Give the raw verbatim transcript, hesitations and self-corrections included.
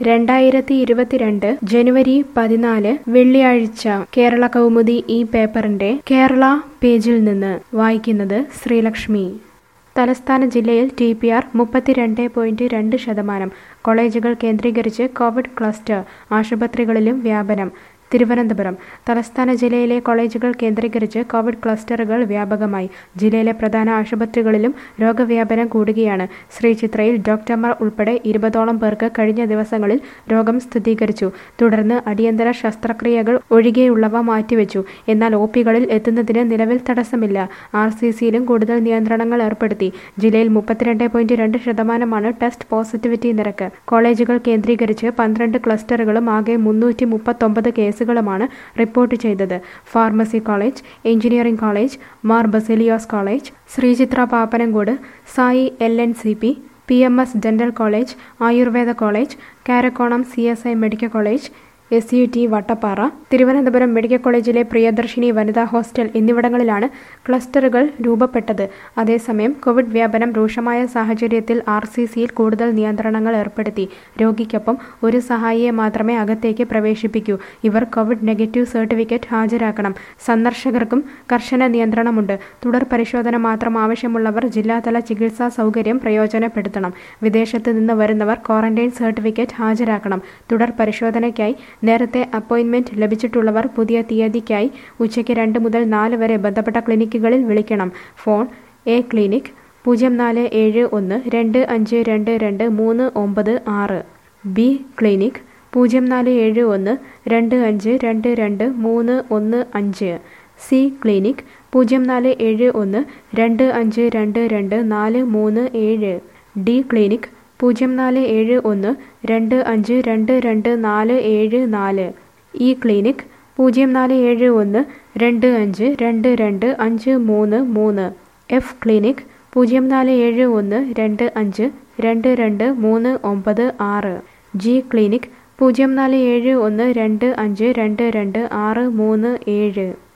രണ്ടായിരത്തി ഇരുപത്തിരണ്ട് ജനുവരി പതിനാല് വെള്ളിയാഴ്ച കേരള കൗമുദി ഈ പേപ്പറിന്റെ കേരള പേജിൽ നിന്ന് വായിക്കുന്നത് ശ്രീലക്ഷ്മി. തലസ്ഥാന ജില്ലയിൽ ടി പി ആർ മുപ്പത്തിരണ്ട് പോയിന്റ് രണ്ട് ശതമാനം. കോളേജുകൾ കേന്ദ്രീകരിച്ച് കോവിഡ് ക്ലസ്റ്റർ, ആശുപത്രികളിലും വ്യാപനം. തിരുവനന്തപുരം. തലസ്ഥാന ജില്ലയിലെ കോളേജുകൾ കേന്ദ്രീകരിച്ച് കോവിഡ് ക്ലസ്റ്ററുകൾ വ്യാപകമായി. ജില്ലയിലെ പ്രധാന ആശുപത്രികളിലും രോഗവ്യാപനം കൂടുകയാണ്. ശ്രീചിത്രയിൽ ഡോക്ടർമാർ ഉൾപ്പെടെ ഇരുപതോളം പേർക്ക് കഴിഞ്ഞ ദിവസങ്ങളിൽ രോഗം സ്ഥിരീകരിച്ചു. തുടർന്ന് അടിയന്തര ശസ്ത്രക്രിയകൾ ഒഴികെയുള്ളവ മാറ്റിവെച്ചു. എന്നാൽ ഒ പികളിൽ എത്തുന്നതിന് നിലവിൽ തടസ്സമില്ല. ആർ സി സിയിലും കൂടുതൽ നിയന്ത്രണങ്ങൾ ഏർപ്പെടുത്തി. ജില്ലയിൽ മുപ്പത്തിരണ്ട് പോയിന്റ് രണ്ട് ശതമാനമാണ് ടെസ്റ്റ് പോസിറ്റിവിറ്റി നിരക്ക്. കോളേജുകൾ കേന്ദ്രീകരിച്ച് പന്ത്രണ്ട് ക്ലസ്റ്ററുകളും ആകെ മുന്നൂറ്റി മുപ്പത്തൊമ്പത് കേസ് ുമാണ് റിപ്പോർട്ട് ചെയ്തത്. Pharmacy college, engineering college, Mar Baselios college, Sreechitra Pappanamcode, Sai L N C P, P M S dental college, Ayurveda college, Karakonam C S I medical college, S U T Vattappara, Thiruvananthapuram medical കോളേജിലെ പ്രിയദർശിനി വനിതാ ഹോസ്റ്റൽ എന്നിവിടങ്ങളിലാണ് ക്ലസ്റ്ററുകൾ രൂപപ്പെട്ടത്. അതേസമയം കോവിഡ് വ്യാപനം രൂക്ഷമായ സാഹചര്യത്തിൽ ആർ സി സിയിൽ കൂടുതൽ നിയന്ത്രണങ്ങൾ ഏർപ്പെടുത്തി. രോഗിക്കൊപ്പം ഒരു സഹായിയെ മാത്രമേ അകത്തേക്ക് പ്രവേശിപ്പിക്കൂ. ഇവർ കോവിഡ് നെഗറ്റീവ് സർട്ടിഫിക്കറ്റ് ഹാജരാക്കണം. സന്ദർശകർക്കും കർശന നിയന്ത്രണമുണ്ട്. തുടർ പരിശോധന മാത്രം ആവശ്യമുള്ളവർ ജില്ലാതല ചികിത്സാ സൗകര്യം പ്രയോജനപ്പെടുത്തണം. വിദേശത്ത് നിന്ന് വരുന്നവർ ക്വാറന്റൈൻ സർട്ടിഫിക്കറ്റ് ഹാജരാക്കണം. തുടർ പരിശോധനയ്ക്കായി നേരത്തെ അപ്പോയിന്റ്മെന്റ് ലഭിച്ചിട്ടുള്ളവർ പുതിയ തീയതിക്കായി ഉച്ചയ്ക്ക് രണ്ട് മുതൽ നാല് വരെ ബന്ധപ്പെട്ട ക്ലിനിക്കുകളിൽ വിളിക്കണം. ഫോൺ എ ക്ലിനിക് പൂജ്യം നാല് ഏഴ് ഒന്ന് രണ്ട് അഞ്ച് രണ്ട് രണ്ട് മൂന്ന് ഒമ്പത് ആറ്, ബി ക്ലിനിക് പൂജ്യം നാല് ഏഴ് ഒന്ന് രണ്ട് അഞ്ച് രണ്ട് രണ്ട് മൂന്ന് ഒന്ന് അഞ്ച്, സി ക്ലിനിക് പൂജ്യം നാല് ഏഴ് ഒന്ന് രണ്ട് അഞ്ച് രണ്ട് രണ്ട് നാല് മൂന്ന് ഏഴ്, ഡി ക്ലിനിക് പൂജ്യം നാല് ഏഴ് ഒന്ന് രണ്ട് അഞ്ച് രണ്ട് രണ്ട് നാല് ഏഴ് നാല്, ഇ ക്ലിനിക് പൂജ്യം നാല് ഏഴ് ഒന്ന് രണ്ട് അഞ്ച് രണ്ട് രണ്ട് അഞ്ച് മൂന്ന് മൂന്ന്, എഫ് ക്ലിനിക് പൂജ്യം നാല് ഏഴ് ഒന്ന് രണ്ട് അഞ്ച് രണ്ട് രണ്ട് മൂന്ന് ഒമ്പത് ആറ്, ജി ക്ലിനിക് പൂജ്യം നാല് ഏഴ് ഒന്ന് രണ്ട് അഞ്ച് രണ്ട് രണ്ട് ആറ് മൂന്ന് ഏഴ്.